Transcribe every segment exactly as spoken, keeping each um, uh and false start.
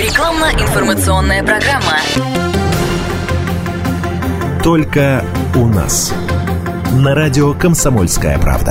Рекламно-информационная программа. Только у нас. На радио «Комсомольская правда».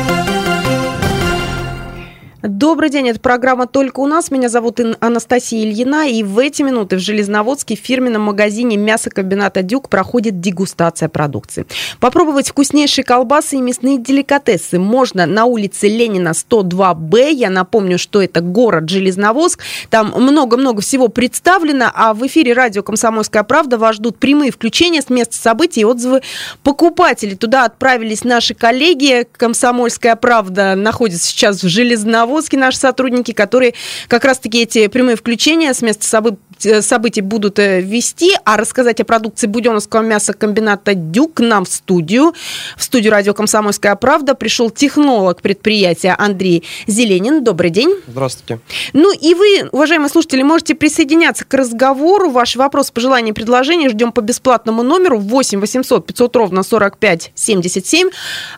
Добрый день, это программа «Только у нас». Меня зовут Анастасия Ильина, и в эти минуты в Железноводске в фирменном магазине мясокомбината «Дюк» проходит дегустация продукции. Попробовать вкуснейшие колбасы и мясные деликатесы можно на улице Ленина, сто два бэ. Я напомню, что это город Железноводск. Там много-много всего представлено, а в эфире радио «Комсомольская правда» вас ждут прямые включения с места событий и отзывы покупателей. Туда отправились наши коллеги. «Комсомольская правда» находится сейчас в Железноводске. Наши сотрудники, которые как раз-таки эти прямые включения с места событий, событий будут вести, а рассказать о продукции буденновского мясокомбината «Дюк» к нам в студию. В студию радио «Комсомольская правда» пришел технолог предприятия Андрей Зеленин. Добрый день. Здравствуйте. Ну и вы, уважаемые слушатели, можете присоединяться к разговору. Ваши вопросы, пожелания, предложения ждем по бесплатному номеру восемь восемьсот пятьсот ровно сорок пять семьдесят семь.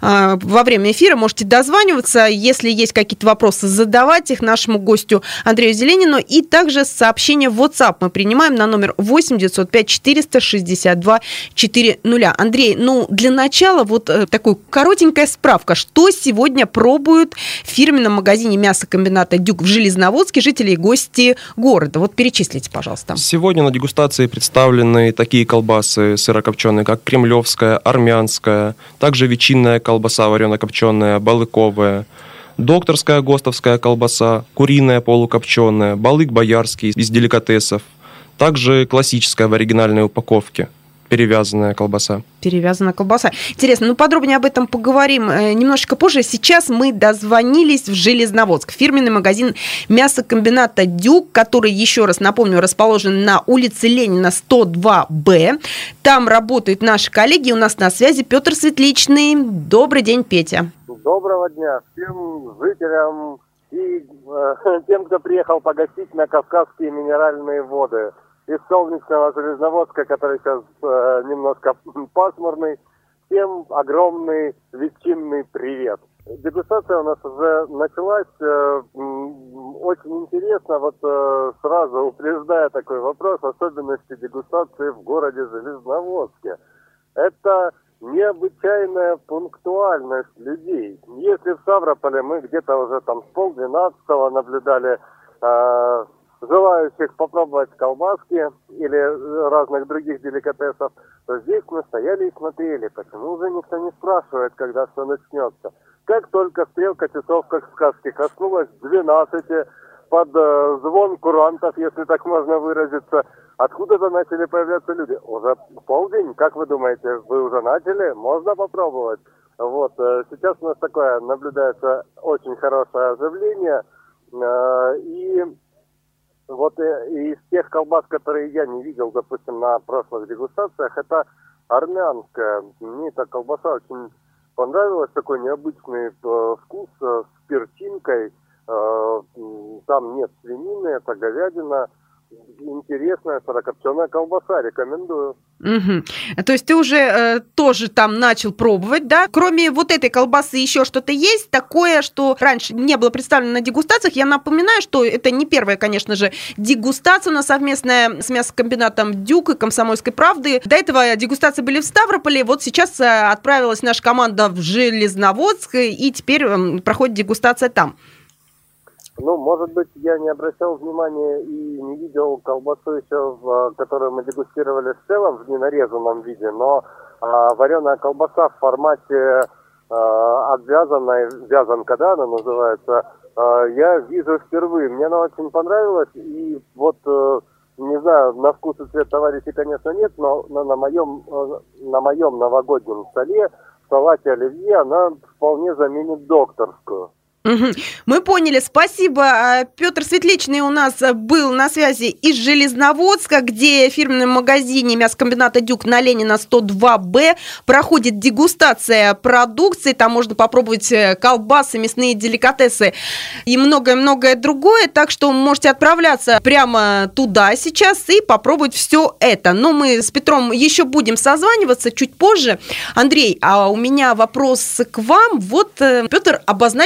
Во время эфира можете дозваниваться. Если есть какие-то вопросы, задавать их нашему гостю Андрею Зеленину. И также сообщение в WhatsApp мы принимаем на номер восемь девятьсот пять четыреста шестьдесят два четыреста. Андрей, ну для начала вот э, такая коротенькая справка. Что сегодня пробуют в фирменном магазине мясокомбината «Дюк» в Железноводске жители и гости города? Вот перечислите, пожалуйста. Сегодня на дегустации представлены такие колбасы сырокопченые, как кремлевская, армянская, также ветчинная колбаса варено-копченая, балыковая, докторская гостовская колбаса, куриная полукопченая, балык боярский из деликатесов, также классическая в оригинальной упаковке, перевязанная колбаса. Перевязанная колбаса. Интересно, ну подробнее об этом поговорим э, немножечко позже. Сейчас мы дозвонились в Железноводск, фирменный магазин мясокомбината «Дюк», который, еще раз напомню, расположен на улице Ленина, сто два бэ. Там работают наши коллеги. У нас на связи Петр Светличный. Добрый день, Петя. Доброго дня всем жителям и э, тем, кто приехал погостить на Кавказские минеральные воды из солнечного Железноводска, который сейчас э, немножко пасмурный. Всем огромный ветчинный привет. Дегустация у нас уже началась. Э, очень интересно, вот э, сразу упреждая такой вопрос, особенности дегустации в городе Железноводске. Это необычайная пунктуальность людей. Если в Ставрополе мы где-то уже там с полдвенадцатого наблюдали э, желающих попробовать колбаски или разных других деликатесов, то здесь мы стояли и смотрели, почему уже никто не спрашивает, когда все начнется. Как только стрелка часов, как в сказке, коснулась двенадцати, под э, звон курантов, если так можно выразиться, откуда-то начали появляться люди. Уже полдень, как вы думаете, вы уже начали? Можно попробовать. Вот, э, сейчас у нас такое наблюдается очень хорошее оживление. Э, и вот э, из тех колбас, которые я не видел, допустим, на прошлых дегустациях, это армянская. Мне эта колбаса очень понравилась, такой необычный э, вкус э, с перчинкой. Э, там нет свинины, это говядина. Интересная сырокопченая колбаса, рекомендую. Угу. То есть ты уже э, тоже там начал пробовать, да? Кроме вот этой колбасы еще что-то есть такое, что раньше не было представлено на дегустациях? Я напоминаю, что это не первая, конечно же, дегустация у нас совместная с мясокомбинатом «Дюк» и «Комсомольской правды». До этого дегустации были в Ставрополе, вот сейчас отправилась наша команда в Железноводск, и теперь э, проходит дегустация там. Ну, может быть, я не обращал внимания и не видел колбасу еще, в, которую мы дегустировали в целом в ненарезанном виде, но а, вареная колбаса в формате а, обвязанной, вязанка, да, она называется, а, я вижу впервые. Мне она очень понравилась, и вот, а, не знаю, на вкус и цвет товарищей, конечно, нет, но, но на моем, на моем новогоднем столе в салате оливье она вполне заменит докторскую. Угу. Мы поняли, спасибо. Петр Светличный у нас был на связи из Железноводска, где в фирменном магазине мясокомбината «Дюк» на Ленина сто два бэ проходит дегустация продукции. Там можно попробовать колбасы, мясные деликатесы и многое-многое другое. Так что можете отправляться прямо туда сейчас и попробовать все это. Но мы с Петром еще будем созваниваться чуть позже. Андрей, а у меня вопрос к вам. Вот Петр обозначил такие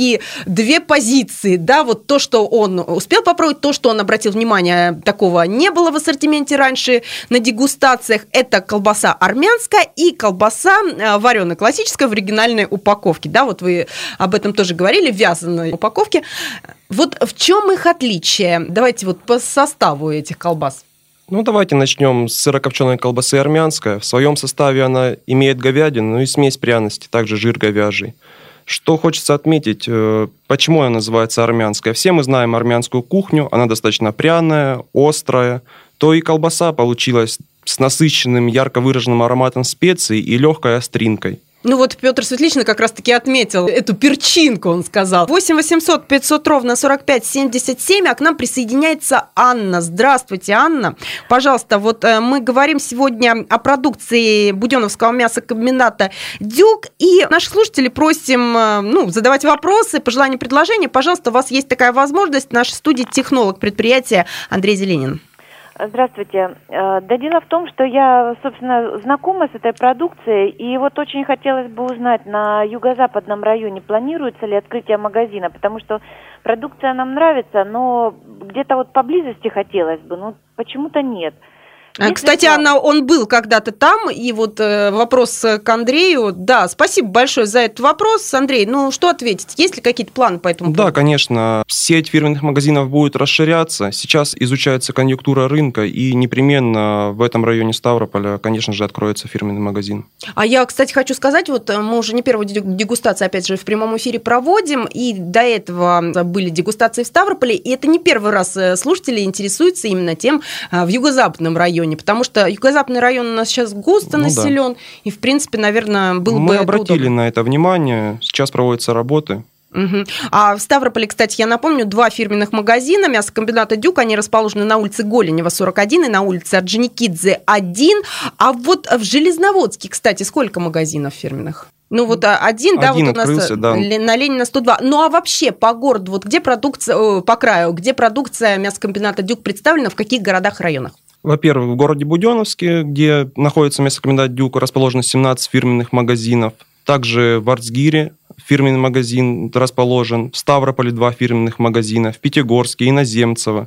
такие две позиции, да, вот то, что он успел попробовать, то, что он обратил внимание, такого не было в ассортименте раньше на дегустациях, это колбаса армянская и колбаса вареная классическая в оригинальной упаковке, да, вот вы об этом тоже говорили, в вязаной упаковке. Вот в чем их отличие? Давайте вот по составу этих колбас. Ну, давайте начнем с сырокопченой колбасы армянская. В своем составе она имеет говядину, ну и смесь пряностей, также жир говяжий. Что хочется отметить, почему она называется армянская. Все мы знаем армянскую кухню, она достаточно пряная, острая. То и колбаса получилась с насыщенным, ярко выраженным ароматом специй и легкой остринкой. Ну вот Петр Светличный как раз-таки отметил эту перчинку, он сказал. восемь восемьсот пятьсот ровно сорок пять семьдесят семь, а к нам присоединяется Анна. Здравствуйте, Анна. Пожалуйста, вот мы говорим сегодня о продукции буденновского мясокомбината «Дюк», и наших слушателей просим ну, задавать вопросы, пожелания, предложения. Пожалуйста, у вас есть такая возможность. В нашей студии технолог предприятия Андрей Зеленин. Здравствуйте. Да дело в том, что я, собственно, знакома с этой продукцией, и вот очень хотелось бы узнать, на юго-западном районе планируется ли открытие магазина, потому что продукция нам нравится, но где-то вот поблизости хотелось бы, но почему-то нет. Если Кстати, план... Анна, он был когда-то там, и вот э, вопрос к Андрею. Да, спасибо большое за этот вопрос. Андрей, ну что ответить? Есть ли какие-то планы по этому поводу? Да, конечно. Сеть фирменных магазинов будет расширяться. Сейчас изучается конъюнктура рынка, и непременно в этом районе Ставрополя, конечно же, откроется фирменный магазин. А я, кстати, хочу сказать, вот мы уже не первую дегустацию, опять же, в прямом эфире проводим, и до этого были дегустации в Ставрополе, и это не первый раз слушатели интересуются именно тем в юго-западном районе. Потому что юго-западный район у нас сейчас густо ну, населен, да. И, в принципе, наверное, было Мы бы... Мы обратили удобно. на это внимание, сейчас проводятся работы. Угу. А в Ставрополе, кстати, я напомню, два фирменных магазина мясокомбината «Дюк», они расположены на улице Голенева, сорок один, и на улице Орджоникидзе, один. А вот в Железноводске, кстати, сколько магазинов фирменных? Ну вот один, да, один вот открылся, у нас да. на Ленина сто два. Ну а вообще по городу, вот где продукция, по краю, где продукция мясокомбината «Дюк» представлена, в каких городах и районах? Во-первых, в городе Буденновске, где находится мясокомбинат «Дюк», расположено семнадцать фирменных магазинов. Также в Арцгире фирменный магазин расположен. В Ставрополе два фирменных магазина. В Пятигорске, Иноземцево.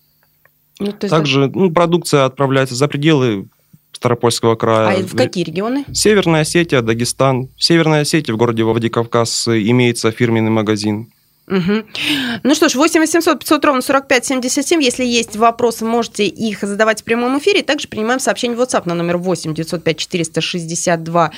Ну, Также это... ну, продукция отправляется за пределы Ставропольского края. А в какие регионы? Северная Осетия, Дагестан. В Северной Осетии в городе Владикавказ имеется фирменный магазин. Угу. Ну что ж, восемь восемьсот пятьсот ровно сорок пять семьдесят семь. Если есть вопросы, можете их задавать в прямом эфире. Также принимаем сообщение в WhatsApp на номер восемь девятьсот пять четыреста шестьдесят два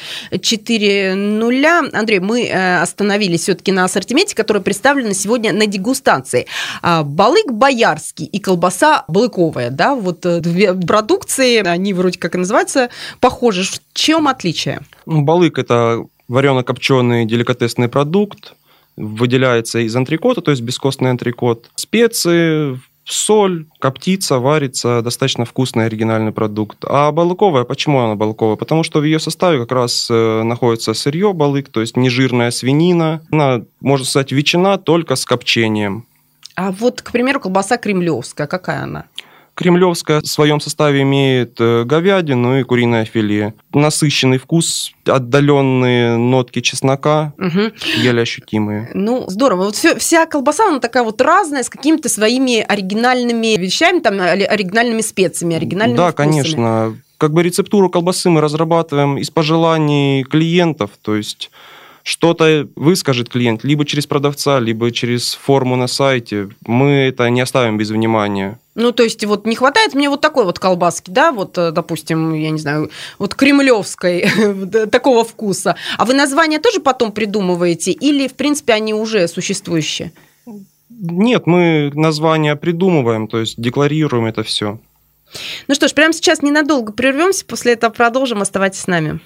четыреста. Андрей, мы остановились все-таки на ассортименте, который представлен сегодня на дегустации. Балык боярский и колбаса балыковая, да, вот две продукции, они вроде как и называются, похожи. В чем отличие? Балык – это варено-копченый деликатесный продукт. Выделяется из антрикота, то есть бескостный антрикот. Специи, соль, коптится, варится. Достаточно вкусный оригинальный продукт. А балыковая, почему она балыковая? Потому что в ее составе как раз находится сырье балык, то есть нежирная свинина. Она, можно сказать, ветчина только с копчением. А вот, к примеру, колбаса кремлевская, какая она? Кремлевская в своем составе имеет говядину и куриное филе. Насыщенный вкус, отдаленные нотки чеснока, угу. еле ощутимые. Ну, здорово. Вот все, вся колбаса, она такая вот разная, с какими-то своими оригинальными вещами, там, оригинальными специями, оригинальными Да, вкусами. конечно. Как бы рецептуру колбасы мы разрабатываем из пожеланий клиентов, то есть... Что-то выскажет клиент либо через продавца, либо через форму на сайте. Мы это не оставим без внимания. Ну, то есть, вот не хватает мне вот такой вот колбаски, да, вот, допустим, я не знаю, вот кремлевской, такого вкуса. А вы названия тоже потом придумываете или, в принципе, они уже существующие? Нет, мы названия придумываем, то есть декларируем это все. Ну что ж, прямо сейчас ненадолго прервемся, после этого продолжим. Оставайтесь с нами.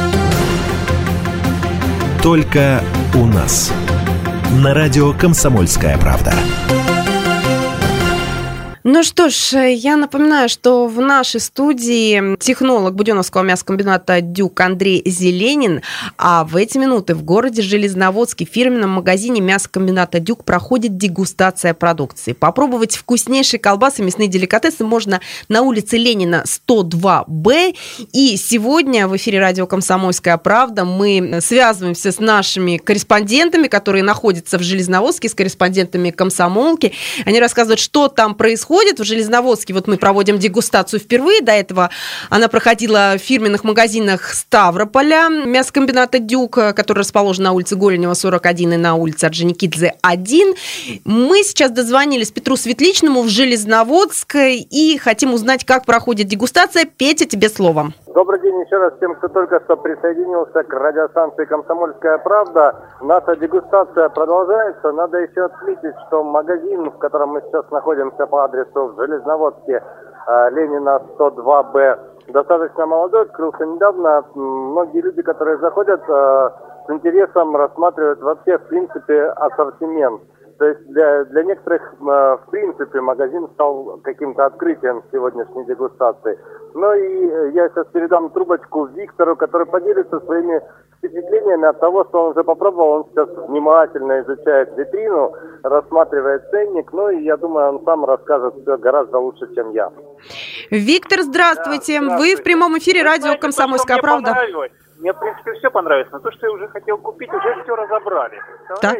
Только у нас. На радио «Комсомольская правда». Ну что ж, я напоминаю, что в нашей студии технолог Буденновского мясокомбината «Дюк» Андрей Зеленин, а в эти минуты в городе Железноводске в фирменном магазине мясокомбината «Дюк» проходит дегустация продукции. Попробовать вкуснейшие колбасы, мясные деликатесы можно на улице Ленина сто два бэ. И сегодня в эфире радио «Комсомольская правда» мы связываемся с нашими корреспондентами, которые находятся в Железноводске, с корреспондентами «Комсомолки». Они рассказывают, что там происходит. В Железноводске вот мы проводим дегустацию впервые. До этого она проходила в фирменных магазинах Ставрополя, мясокомбината «Дюк», который расположен на улице Голенева, сорок один, и на улице Орджоникидзе, один. Мы сейчас дозвонились Петру Светличному в Железноводск и хотим узнать, как проходит дегустация. Петя, тебе слово. Добрый день еще раз всем, кто только что присоединился к радиостанции «Комсомольская правда». Наша дегустация продолжается. Надо еще отметить, что магазин, в котором мы сейчас находимся по адресу в Железноводске, Ленина сто два бэ, достаточно молодой, открылся недавно. Многие люди, которые заходят, с интересом рассматривают вообще, в принципе, ассортимент. То есть для, для некоторых, в принципе, магазин стал каким-то открытием сегодняшней дегустации. Ну и я сейчас передам трубочку Виктору, который поделится своими впечатлениями от того, что он уже попробовал. Он сейчас внимательно изучает витрину, рассматривает ценник. Ну и я думаю, он сам расскажет все гораздо лучше, чем я. Виктор, здравствуйте. Да, здравствуйте. Вы в прямом эфире радио Знаете, «Комсомольская правда». Понравилось? Мне, в принципе, все понравилось. Но то, что я уже хотел купить, уже все разобрали. Да?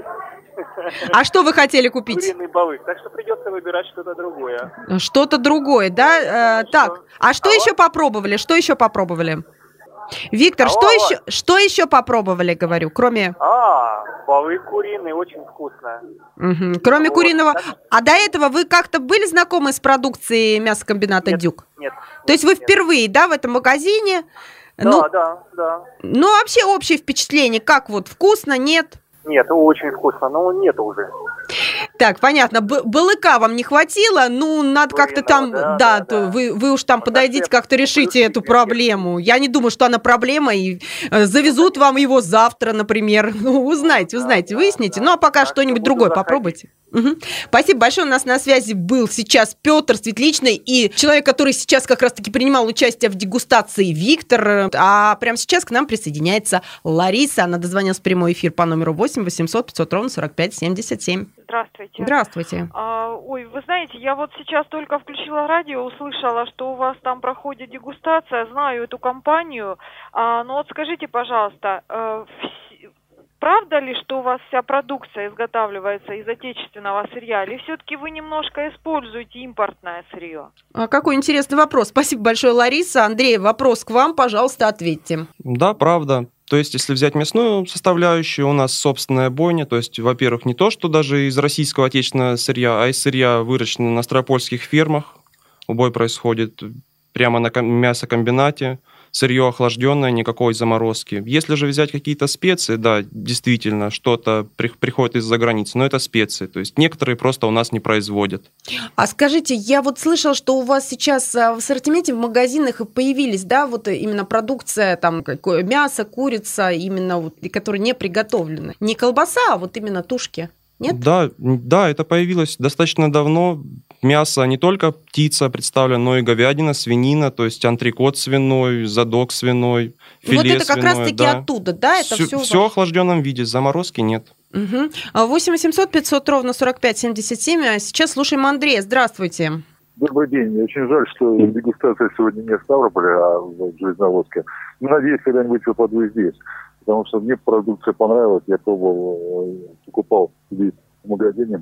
А что вы хотели купить? Куриный балык. Так что придется выбирать что-то другое. Что-то другое, да? Э, так, а что Алло? еще попробовали? Что еще попробовали? Виктор, что еще, что еще попробовали, говорю, кроме... А, балык куриный, очень вкусно. Угу. Кроме вот, куриного... Так... А до этого вы как-то были знакомы с продукцией мясокомбината нет, «Дюк»? Нет. То есть вы нет. впервые, да, в этом магазине? Да, ну, да, да. Ну, вообще общее впечатление, как вот, вкусно, нет? Нет, очень вкусно, но нет уже. Так, понятно. Б- балыка вам не хватило, ну, надо Блин, как-то там, да, да, да, да. Вы, вы уж там вот подойдите, как-то решите эту проблему. Я не думаю, что она проблема, и э, завезут вам его завтра, например. Ну, узнайте, узнайте, да, выясните. Да, ну, а пока так что-нибудь другое заходить. Попробуйте. Угу. Спасибо большое. У нас на связи был сейчас Петр Светличный и человек, который сейчас как раз-таки принимал участие в дегустации, Виктор. А прямо сейчас к нам присоединяется Лариса. Она дозвонилась в прямой эфир по номеру восемь восемьсот пятьсот ровно сорок пять семьдесят семь. Здравствуйте. Здравствуйте. А, ой, вы знаете, я вот сейчас только включила радио, услышала, что у вас там проходит дегустация, знаю эту компанию. А, ну вот скажите, пожалуйста, э, вс... правда ли, что у вас вся продукция изготавливается из отечественного сырья, или все-таки вы немножко используете импортное сырье? А какой интересный вопрос. Спасибо большое, Лариса. Андрей, вопрос к вам, пожалуйста, ответьте. Да, правда. То есть, если взять мясную составляющую, у нас собственная бойня. То есть, во-первых, не то, что даже из российского отечественного сырья, а из сырья, выращенного на ставропольских фермах. Убой происходит прямо на мясокомбинате. Сырье охлажденное, никакой заморозки. Если же взять какие-то специи, да, действительно, что-то при, приходит из-за границы, но это специи, то есть некоторые просто у нас не производят. А скажите, я вот слышала, что у вас сейчас в ассортименте в магазинах появились, да, вот именно продукция, там, какое мясо, курица, именно, вот, которые не приготовлены. Не колбаса, а вот именно тушки. Нет? Да, да, это появилось достаточно давно. Мясо не только птица представлена, но и говядина, свинина, то есть антрикот свиной, задок свиной, филе свиное. Вот это как раз-таки да. оттуда, да? Это все, все, все в охлажденном виде, заморозки нет. Угу. восемь восемьсот пятьсот ровно сорок пять семьдесят семь. А сейчас слушаем Андрея. Здравствуйте. Добрый день. Очень жаль, что дегустация сегодня не в Ставрополе, а в Железноводске. Но надеюсь, когда-нибудь попаду здесь. Потому что мне продукция понравилась. Я пробовал, покупал здесь в магазине.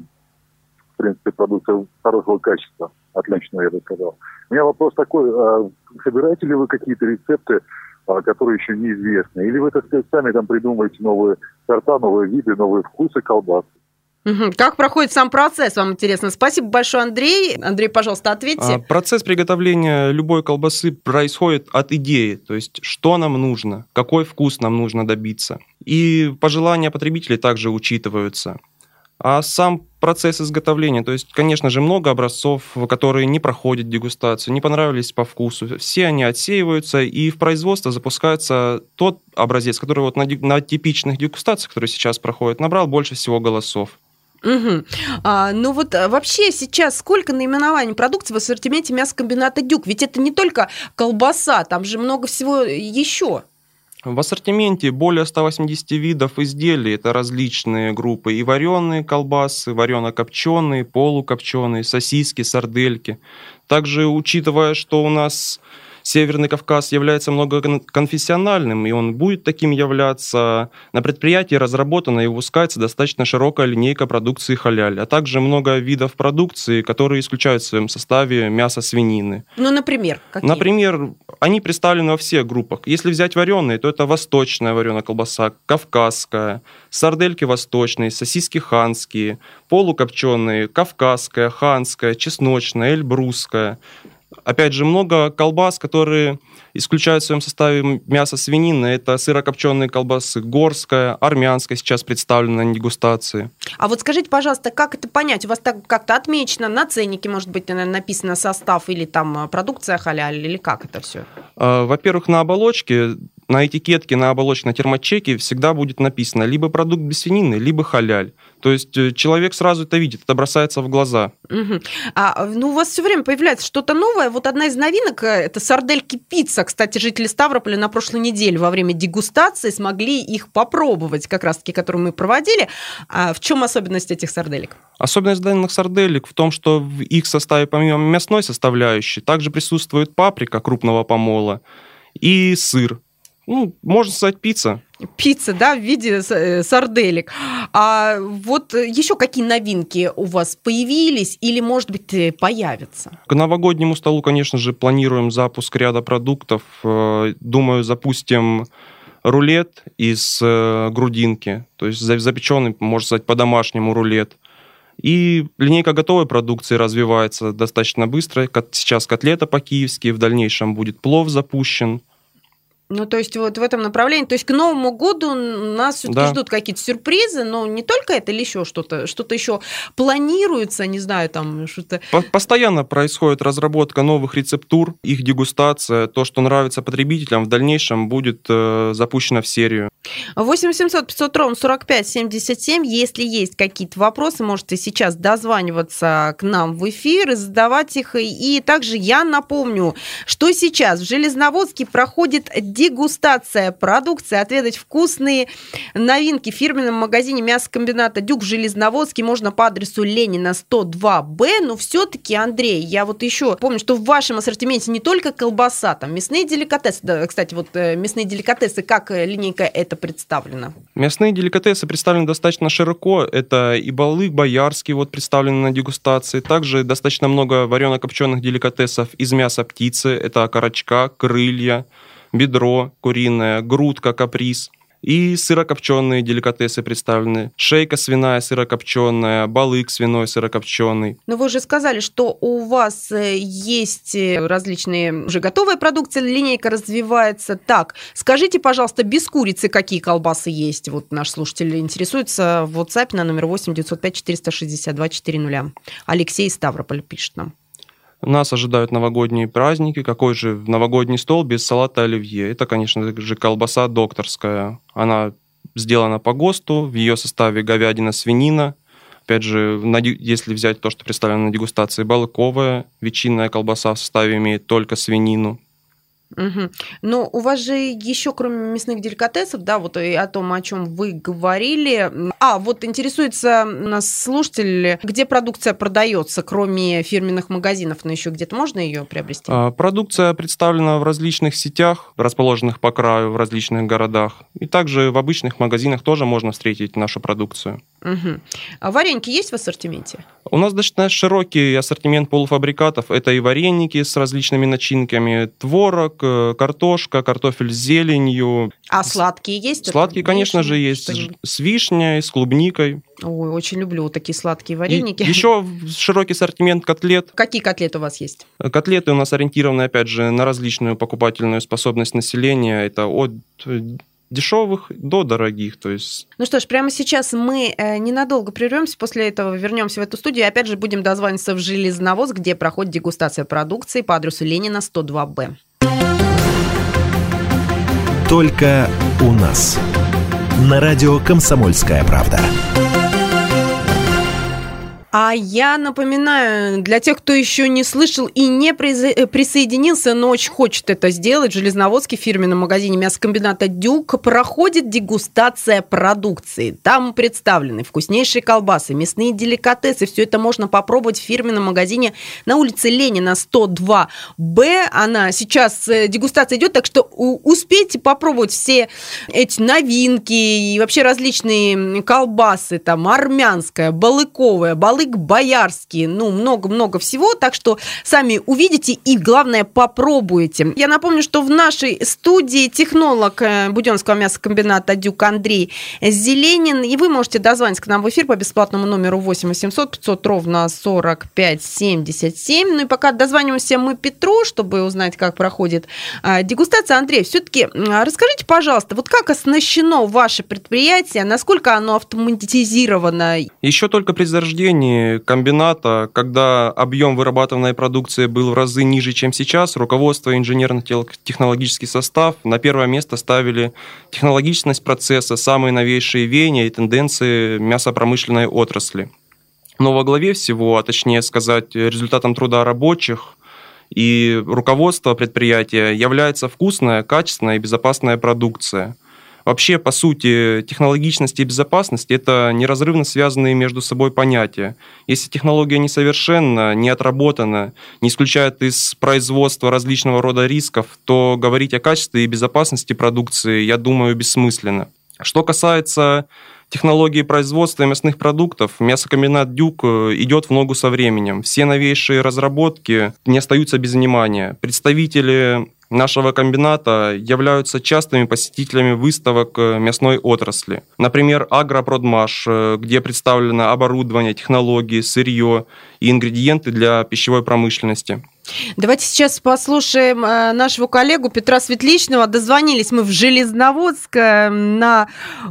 В принципе, продукция хорошего качества. Отлично, я бы сказал. У меня вопрос такой. Собираете ли вы какие-то рецепты, которые еще неизвестны? Или вы, так сказать, сами там придумываете новые сорта, новые виды, новые вкусы колбас? Как проходит сам процесс, вам интересно? Спасибо большое, Андрей. Андрей, пожалуйста, ответьте. Процесс приготовления любой колбасы происходит от идеи, то есть что нам нужно, какой вкус нам нужно добиться. И пожелания потребителей также учитываются. А сам процесс изготовления, то есть, конечно же, много образцов, которые не проходят дегустацию, не понравились по вкусу. Все они отсеиваются, и в производство запускается тот образец, который вот на, на типичных дегустациях, которые сейчас проходят, набрал больше всего голосов. Угу. А, ну вот вообще сейчас сколько наименований продукции в ассортименте мясокомбината «Дюк»? Ведь это не только колбаса, там же много всего еще. В ассортименте более ста восьмидесяти видов изделий. Это различные группы и вареные колбасы, варено-копченые, полукопченые, сосиски, сардельки. Также, учитывая, что у нас Северный Кавказ является многоконфессиональным, и он будет таким являться, на предприятии разработана и выпускается достаточно широкая линейка продукции халяль, а также много видов продукции, которые исключают в своем составе мясо свинины. Ну, например, какие? Например, они представлены во всех группах. Если взять вареные, то это восточная вареная колбаса, кавказская, сардельки восточные, сосиски ханские, полукопченые, кавказская, ханская, чесночная, эльбрусская. Опять же, много колбас, которые исключают в своем составе мясо свинины. Это сырокопченые колбасы горская, армянская сейчас представлена на дегустации. А вот скажите, пожалуйста, как это понять? У вас так как-то отмечено на ценнике, может быть, написано состав или там продукция халяль, или как это все? Во-первых, на оболочке, на этикетке, на оболочке, на термочеке всегда будет написано либо продукт без свинины, либо халяль. То есть человек сразу это видит, это бросается в глаза. Угу. А, ну, у вас все время появляется что-то новое. Вот одна из новинок – это сардельки пицца. Кстати, жители Ставрополя на прошлой неделе во время дегустации смогли их попробовать, как раз-таки, которую мы проводили. А в чем особенность этих сарделек? Особенность данных сарделек в том, что в их составе, помимо мясной составляющей, также присутствует паприка крупного помола и сыр. Ну, можно сказать, пицца. Пицца, да, в виде сарделек. А вот еще какие новинки у вас появились или, может быть, появятся? К новогоднему столу, конечно же, планируем запуск ряда продуктов. Думаю, запустим рулет из грудинки, то есть запеченный, можно сказать, по-домашнему рулет. И линейка готовой продукции развивается достаточно быстро. Сейчас котлета по-киевски, в дальнейшем будет плов запущен. Ну, то есть вот в этом направлении, то есть к Новому году нас все-таки да. ждут какие-то сюрпризы, но не только это, или еще что-то, что-то еще планируется, не знаю, там что-то. Постоянно происходит разработка новых рецептур, их дегустация, то, что нравится потребителям, в дальнейшем будет э, запущено в серию. восемь восемьсот пятьсот ровно сорок пять семьдесят семь. Если есть какие-то вопросы, можете сейчас дозваниваться к нам в эфир и задавать их. И также я напомню, что сейчас в Железноводске проходит дегустация продукции, отведать вкусные новинки в фирменном магазине мясокомбината «Дюк» в Железноводске можно по адресу Ленина сто два Б. Но все-таки, Андрей, я вот еще помню, что в вашем ассортименте не только колбаса, там мясные деликатесы. Да, кстати, вот мясные деликатесы, как линейка это представлена? Мясные деликатесы представлены достаточно широко. Это и балык боярский вот представлены на дегустации. Также достаточно много варено-копченых деликатесов из мяса птицы. Это окорочка, крылья, бедро куриное, грудка, каприз. И сырокопченые деликатесы представлены. Шейка свиная сырокопченая, балык свиной сырокопченый. Но вы уже сказали, что у вас есть различные уже готовые продукции, линейка развивается. Так, скажите, пожалуйста, без курицы какие колбасы есть? Вот наш слушатель интересуется в WhatsApp на номер восемь девятьсот пять четыреста шестьдесят два четыреста. Алексей из Ставрополя пишет нам. Нас ожидают новогодние праздники. Какой же новогодний стол без салата оливье? Это, конечно же, колбаса докторская. Она сделана по ГОСТу, в ее составе говядина, свинина. Опять же, если взять то, что представлено на дегустации, балыковая, ветчинная колбаса в составе имеет только свинину. Угу. Но у вас же еще, кроме мясных деликатесов, да, вот и о том, о чем вы говорили. А, вот интересуется у нас слушатель, где продукция продается, кроме фирменных магазинов, но еще где-то можно ее приобрести? Продукция представлена в различных сетях, расположенных по краю в различных городах. И также в обычных магазинах тоже можно встретить нашу продукцию. Угу. А вареники есть в ассортименте? У нас достаточно широкий ассортимент полуфабрикатов. Это и вареники с различными начинками, творог, картошка, картофель с зеленью. А сладкие есть? Сладкие, это конечно вишня, же, есть. С вишней, с клубникой. Ой, очень люблю вот такие сладкие вареники. И еще широкий ассортимент котлет. Какие котлеты у вас есть? Котлеты у нас ориентированы, опять же, на различную покупательную способность населения. Это от дешевых до дорогих, то есть. Ну что ж, прямо сейчас мы ненадолго прервемся, после этого вернемся в эту студию и опять же будем дозваниваться в Железноводск, где проходит дегустация продукции по адресу Ленина сто два Б. Только у нас. На радио «Комсомольская правда». А я напоминаю, для тех, кто еще не слышал и не присоединился, но очень хочет это сделать, в Железноводске в фирменном магазине мясокомбината «Дюк» проходит дегустация продукции. Там представлены вкуснейшие колбасы, мясные деликатесы. Все это можно попробовать в фирменном магазине на улице Ленина сто два Б. Она сейчас, дегустация идет, так что успейте попробовать все эти новинки и вообще различные колбасы, там армянская, балыковая, балык боярский, ну, много-много всего, так что сами увидите и, главное, попробуете. Я напомню, что в нашей студии технолог Буденновского мясокомбината «Дюк» Андрей Зеленин, и вы можете дозвониться к нам в эфир по бесплатному номеру восемь восемьсот пятьсот ровно сорок пять семьдесят семь. Ну и пока дозваниваемся мы Петру, чтобы узнать, как проходит а, дегустация. Андрей, все-таки а, расскажите, пожалуйста, вот как оснащено ваше предприятие, насколько оно автоматизировано? Еще только при зарождении комбината, когда объем вырабатываемой продукции был в разы ниже, чем сейчас, руководство и инженерно-технологический состав на первое место ставили технологичность процесса, самые новейшие веяния и тенденции мясопромышленной отрасли. Но во главе всего, а точнее сказать, результатом труда рабочих и руководства предприятия является вкусная, качественная и безопасная продукция. Вообще, по сути, технологичность и безопасность – это неразрывно связанные между собой понятия. Если технология несовершенна, не отработана, не исключает из производства различного рода рисков, то говорить о качестве и безопасности продукции, я думаю, бессмысленно. Что касается технологии производства мясных продуктов, мясокомбинат «Дюк» идет в ногу со временем. Все новейшие разработки не остаются без внимания. Представители нашего комбината являются частыми посетителями выставок мясной отрасли. Например, Агропродмаш, где представлено оборудование, технологии, сырье и ингредиенты для пищевой промышленности. Давайте сейчас послушаем нашего коллегу Петра Светличного. Дозвонились мы в Железноводск на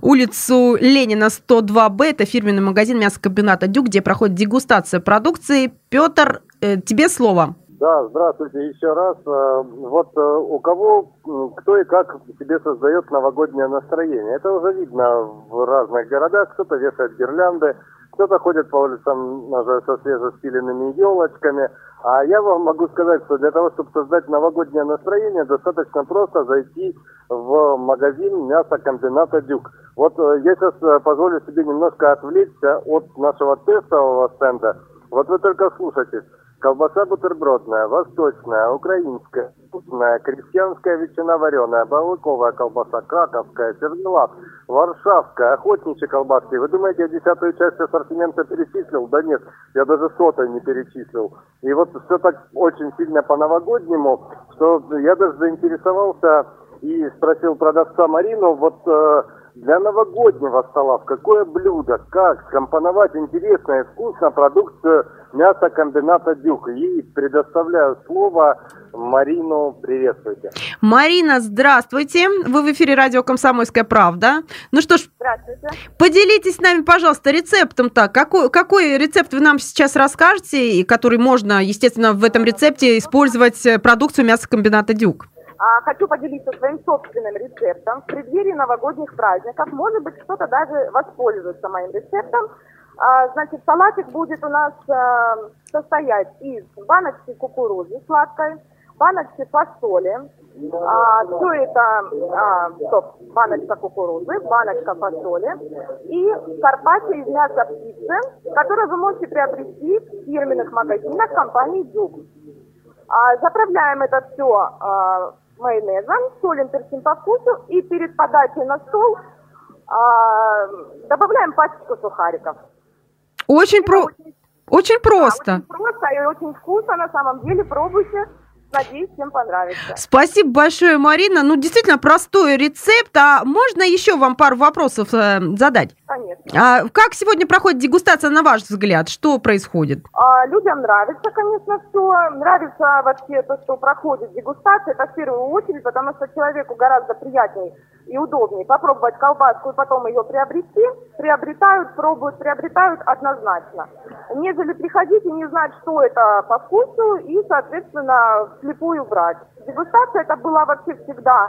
улицу Ленина сто два Б. Это фирменный магазин мясокомбината «Дюк», где проходит дегустация продукции. Петр, тебе слово. Да, здравствуйте еще раз. Вот у кого, кто и как себе создает новогоднее настроение. Это уже видно в разных городах. Кто-то вешает гирлянды, кто-то ходит по улицам уже со свежеспиленными елочками. А я вам могу сказать, что для того, чтобы создать новогоднее настроение, достаточно просто зайти в магазин мясокомбината «Дюк». Вот я сейчас позволю себе немножко отвлечься от нашего тестового стенда. Вот вы только слушайте. Колбаса бутербродная, восточная, украинская, вкусная, крестьянская ветчина вареная, балыковая колбаса, краковская, сервелат, варшавская, охотничьи колбаски. Вы думаете, я десятую часть ассортимента перечислил? Да нет, я даже сотой не перечислил. И вот все так очень сильно по-новогоднему, что я даже заинтересовался и спросил продавца Марину, вот э, для новогоднего стола в какое блюдо, как скомпоновать интересно и вкусно продукцию мясокомбината «Дюк». И предоставляю слово Марину. Приветствуйте. Марина, здравствуйте. Вы в эфире радио «Комсомольская правда». Ну что ж, здравствуйте. Поделитесь с нами, пожалуйста, рецептом-то. Какой, какой рецепт вы нам сейчас расскажете, и который можно, естественно, в этом рецепте использовать продукцию мясокомбината «Дюк»? Хочу поделиться своим собственным рецептом. В преддверии новогодних праздников, может быть, кто-то даже воспользуется моим рецептом. Значит, салатик будет у нас состоять из баночки кукурузы сладкой, баночки фасоли. Все это, а, стоп, баночка кукурузы, баночка фасоли и карпаччо из мяса птицы, которое вы можете приобрести в фирменных магазинах компании «Дюк». Заправляем это все майонезом, солим, перцем по вкусу и перед подачей на стол а, добавляем пачечку сухариков. Очень, про... очень... очень просто. Да, очень просто и очень вкусно на самом деле. Пробуйте. Надеюсь, всем понравится. Спасибо большое, Марина. Ну, действительно, простой рецепт. А можно еще вам пару вопросов э, задать? Конечно. А как сегодня проходит дегустация, на ваш взгляд? Что происходит? А, людям нравится, конечно, все. Нравится вообще то, что проходит дегустация. Это в первую очередь, потому что человеку гораздо приятнее и удобнее попробовать колбаску и потом ее приобрести. Приобретают, пробуют, приобретают однозначно. Нежели приходить и не знать, что это по вкусу, и, соответственно, вслепую брать. Дегустация это была вообще всегда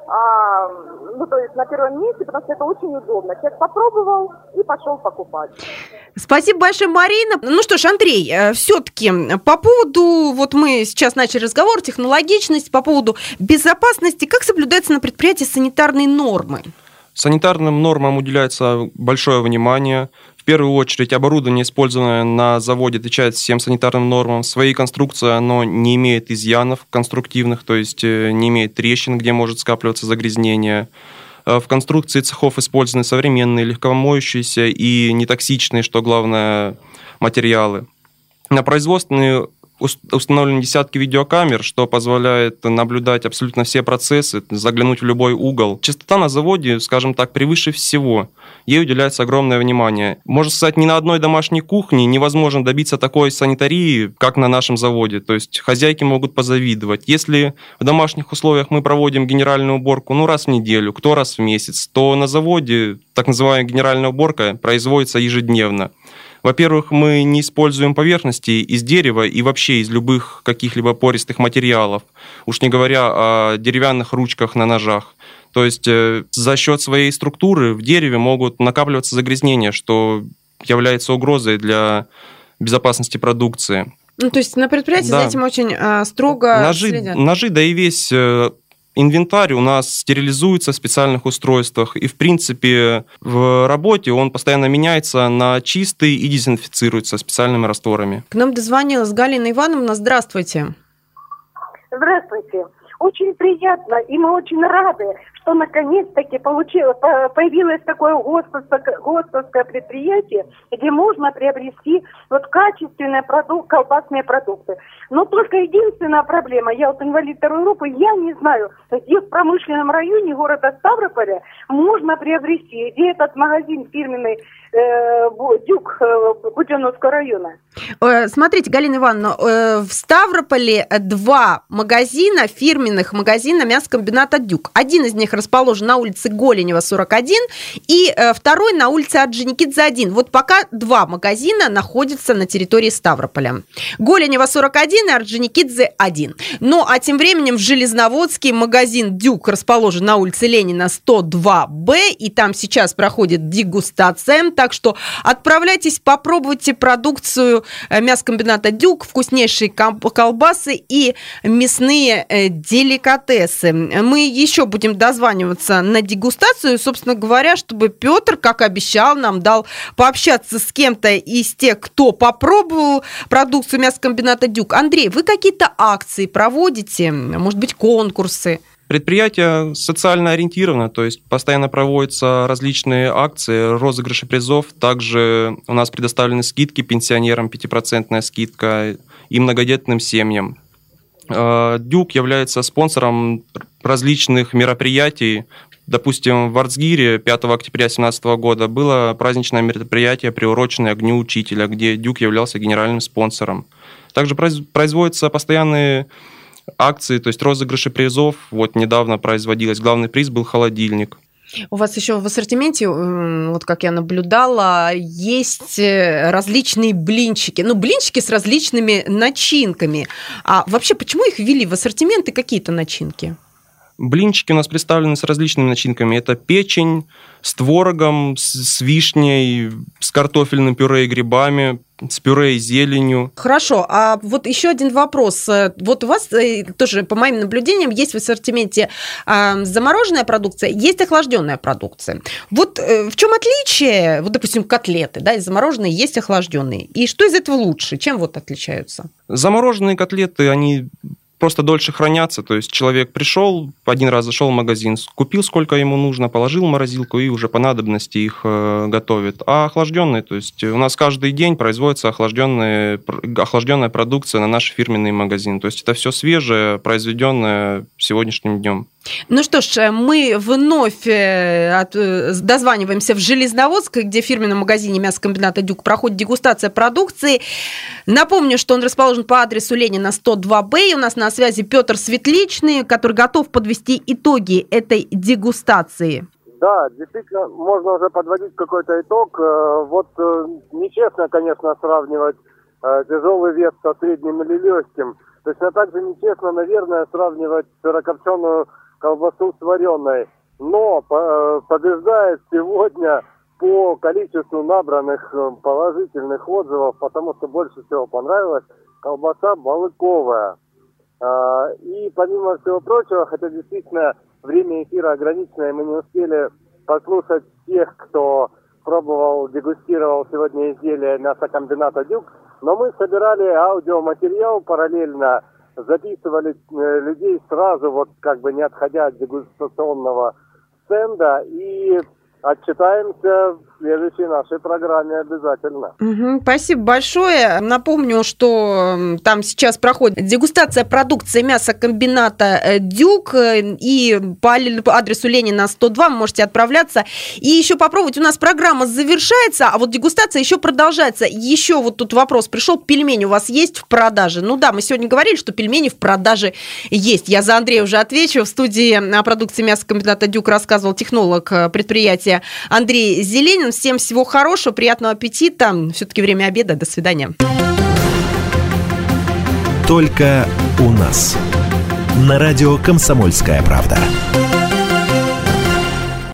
а, ну, то есть на первом месте, потому что это очень удобно. Человек попробовал и пошел покупать. Спасибо большое, Марина. Ну что ж, Андрей, все-таки по поводу, вот мы сейчас начали разговор, технологичность, по поводу безопасности, как соблюдаются на предприятии санитарные нормы? Санитарным нормам уделяется большое внимание. В первую очередь оборудование, использованное на заводе, отвечает всем санитарным нормам. В своей конструкции оно не имеет изъянов конструктивных, то есть не имеет трещин, где может скапливаться загрязнение. В конструкции цехов использованы современные, легкомоющиеся и нетоксичные, что главное, материалы. На производственные установлены десятки видеокамер, что позволяет наблюдать абсолютно все процессы, заглянуть в любой угол. Чистота на заводе, скажем так, превыше всего. Ей уделяется огромное внимание. Можно сказать, ни на одной домашней кухне невозможно добиться такой санитарии, как на нашем заводе. То есть хозяйки могут позавидовать. Если в домашних условиях мы проводим генеральную уборку ну, раз в неделю, кто раз в месяц, то на заводе так называемая генеральная уборка производится ежедневно. Во-первых, мы не используем поверхности из дерева и вообще из любых каких-либо пористых материалов, уж не говоря о деревянных ручках на ножах. То есть за счет своей структуры в дереве могут накапливаться загрязнения, что является угрозой для безопасности продукции. Ну, то есть на предприятии да. за этим очень а, строго ножи, следят. Ножи, да и весь инвентарь у нас стерилизуется в специальных устройствах, и, в принципе, в работе он постоянно меняется на чистый и дезинфицируется специальными растворами. К нам дозвонилась Галина Ивановна. Здравствуйте. Здравствуйте. Очень приятно, и мы очень рады, что наконец-таки получилось, появилось такое ГОСТовское, ГОСТовское предприятие, где можно приобрести вот качественные продукты, колбасные продукты. Но только единственная проблема, я вот инвалид второй группы, я не знаю, где в промышленном районе города Ставрополя можно приобрести, где этот магазин фирменный э, Дюк э, Буденновского района. Смотрите, Галина Ивановна, в Ставрополе два магазина, фирменных магазина мясокомбината «Дюк». Один из них расположен на улице Голенева, сорок один, и второй на улице Орджоникидзе, один. Вот пока два магазина находятся на территории Ставрополя. Голенева, сорок один и Орджоникидзе, один. Ну, а тем временем в Железноводске магазин «Дюк» расположен на улице Ленина, сто два бэ, и там сейчас проходит дегустация, так что отправляйтесь, попробуйте продукцию мясокомбината «Дюк», вкуснейшие колбасы и мясные деликатесы. Мы еще будем дозваниваться на дегустацию, собственно говоря, чтобы Петр, как обещал, нам дал пообщаться с кем-то из тех, кто попробовал продукцию мясокомбината «Дюк». Андрей, вы какие-то акции проводите? Может быть, конкурсы? Предприятие социально ориентировано, то есть постоянно проводятся различные акции, розыгрыши призов. Также у нас предоставлены скидки пенсионерам, пятипроцентная скидка и многодетным семьям. «Дюк» является спонсором различных мероприятий. Допустим, в Артсгире пятого октября две тысячи семнадцатого года было праздничное мероприятие, приуроченное к Дню Учителя, где «Дюк» являлся генеральным спонсором. Также производятся постоянные акции, то есть розыгрыши призов. Вот недавно производилось. Главный приз был холодильник. У вас еще в ассортименте, вот как я наблюдала, есть различные блинчики. Ну, блинчики с различными начинками. А вообще, почему их ввели в ассортимент и какие-то начинки? Блинчики у нас представлены с различными начинками. Это печень с творогом, с вишней, с картофельным пюре и грибами, с пюре и зеленью. Хорошо, а вот еще один вопрос. Вот у вас тоже, по моим наблюдениям, есть в ассортименте замороженная продукция, есть охлажденная продукция. Вот в чем отличие? Вот, допустим, котлеты, да, замороженные, есть охлажденные. И что из этого лучше? Чем вот отличаются? Замороженные котлеты, они просто дольше хранятся, то есть человек пришел, один раз зашел в магазин, купил сколько ему нужно, положил в морозилку и уже по надобности их э, готовит. А охлажденные, то есть у нас каждый день производится охлажденная, охлажденная продукция на наш фирменный магазин. То есть это все свежее, произведенное сегодняшним днем. Ну что ж, мы вновь дозваниваемся в Железноводск, где в фирменном магазине мясокомбината «Дюк» проходит дегустация продукции. Напомню, что он расположен по адресу Ленина, сто два бэ. И у нас на связи Петр Светличный, который готов подвести итоги этой дегустации. Да, действительно, можно уже подводить какой-то итог. Вот нечестно, конечно, сравнивать тяжелый вес со средним или легким. Точно так же нечестно, наверное, сравнивать сырокопченую колбасу с вареной. Но побеждает сегодня по количеству набранных положительных отзывов, потому что больше всего понравилась колбаса балыковая. И помимо всего прочего, хотя действительно время эфира ограниченное, мы не успели послушать тех, кто пробовал, дегустировал сегодня изделия мясокомбината «Дюк», но мы собирали аудиоматериал параллельно, записывали людей сразу, вот как бы не отходя от дегустационного стенда, и отчитаемся в следующей нашей программе обязательно. Угу, спасибо большое. Напомню, что там сейчас проходит дегустация продукции мясокомбината «Дюк», и по адресу Ленина сто два вы можете отправляться и еще попробовать. У нас программа завершается, а вот дегустация еще продолжается. Еще вот тут вопрос пришел: пельмени у вас есть в продаже? Ну да, мы сегодня говорили, что пельмени в продаже есть. Я за Андрея уже отвечу. В студии о продукции мясокомбината «Дюк» рассказывал технолог предприятия Андрей Зеленин. Всем всего хорошего, приятного аппетита. Все-таки время обеда. До свидания. Только у нас. На радио «Комсомольская правда».